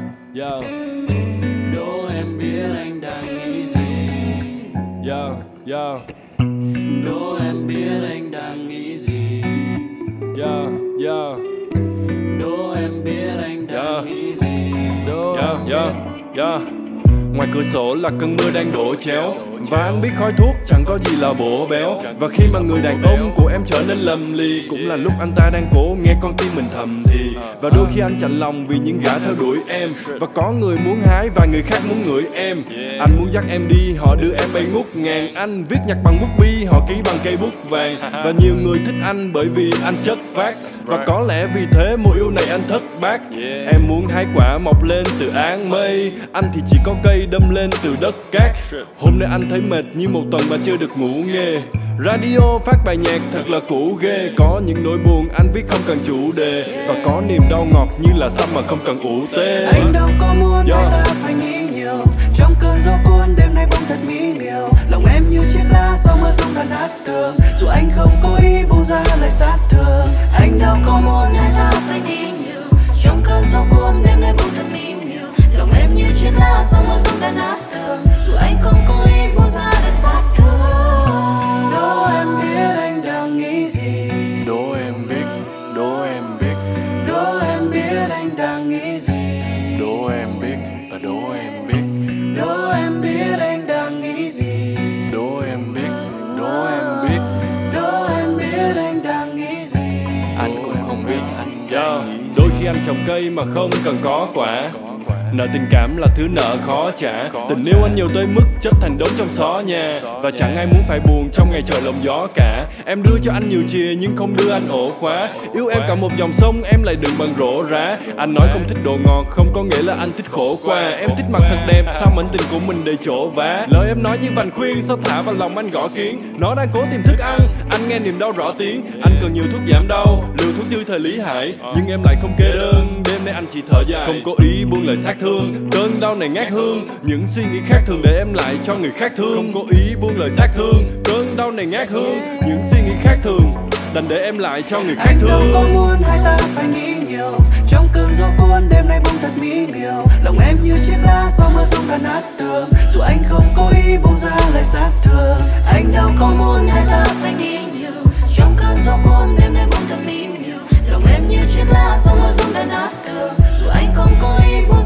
Yo. Đố em biết anh đang nghĩ gì. Yo, yo. Đố em biết anh đang nghĩ gì. Yo, yo. Đố em biết anh đang nghĩ gì. Yo, yo, yo. Ngoài cửa sổ là cơn mưa đang đổ chéo, và anh biết khói thuốc chẳng có gì là bổ béo. Và khi mà người đàn ông của em trở nên lầm ly, cũng là lúc anh ta đang cố nghe con tim mình thầm thì. Và đôi khi anh chạnh lòng vì những gã theo đuổi em, và có người muốn hái và người khác muốn ngửi em. Anh muốn dắt em đi, họ đưa em bay ngút ngàn. Anh viết nhạc bằng bút bi, họ ký bằng cây bút vàng. Và nhiều người thích anh bởi vì anh chất phác, và có lẽ vì thế mùa yêu này anh thất bát. Em muốn hái quả mọc lên từ áng mây, anh thì chỉ có cây đâm lên từ đất cát. Hôm nay anh thấy mệt như một tuần mà chưa được ngủ nghe. Radio phát bài nhạc thật là cũ ghê. Có những nỗi buồn anh viết không cần chủ đề, và có niềm đau ngọt như là xăm mà không cần ủ tê. Anh đâu có muốn hai ta phải nghĩ nhiều, trong cơn gió cuốn đêm nay bỗng thật mỹ miều. Lòng em như chiếc lá sau mưa rông đã nát tường, dù anh không cố ý buông ra lời sát thương. Anh đâu có muốn hai ta phải nghĩ nhiều, trong cơn gió cuốn đêm nay bỗng thật mỹ miều. Lòng em như chiếc lá sau mưa rông đã nát tường, dù anh không cố ý buông ra lời sát thương. Đố em biết anh đang nghĩ gì. Đố em biết, đố em biết, Đố em biết anh đang nghĩ gì. đố em biết và đố em biết, Đố em biết anh đang nghĩ gì. đố em biết, đố em biết. Đố em biết anh đang nghĩ gì. Anh cũng không biết anh đang nghĩ gì. Đôi khi anh trồng cây mà không cần có quả, nợ tình cảm là thứ nợ khó trả. Tình yêu anh nhiều tới mức chất thành đống trong xó nhà, và chẳng ai muốn phải buồn trong ngày trời lộng gió cả. Em đưa cho anh nhiều chìa nhưng không đưa anh ổ khóa. Yêu em cả một dòng sông em lại đừng bằng rổ rá. Anh nói không thích đồ ngọt không có nghĩa là anh thích khổ qua. Em thích mặt thật đẹp sao mảnh tình của mình đầy chỗ vá. Lời em nói như vành khuyên sao thả vào lòng anh gõ kiến. Nó đang cố tìm thức ăn, anh nghe niềm đau rõ tiếng. Anh cần nhiều thuốc giảm đau, liều thuốc như thời Lý Hải, nhưng em lại không kê đơn. Đêm nay anh chỉ thở dài, không có ý buông lời sát thương. Cơn đau này ngát hương, những suy nghĩ khác thường để em lại cho người khác thương. Không có ý buông lời sát thương. Cơn đau này ngát hương, những suy nghĩ khác thường đành để em lại cho người khác Anh đâu có thương. muốn hai ta phải nghĩ nhiều, trong cơn gió cuốn đêm nay bỗng thật mỹ miều. Lòng em như chiếc lá sau mưa rông đã nát tường, dù anh không cố ý buông ra lời sát thương. Anh đâu có muốn hai ta phải nghĩ nhiều, trong cơn gió cuốn đêm nay bỗng thật mỹ miều. Lòng em như chiếc lá sau mưa rông đã nát tường, dù anh không cố ý buông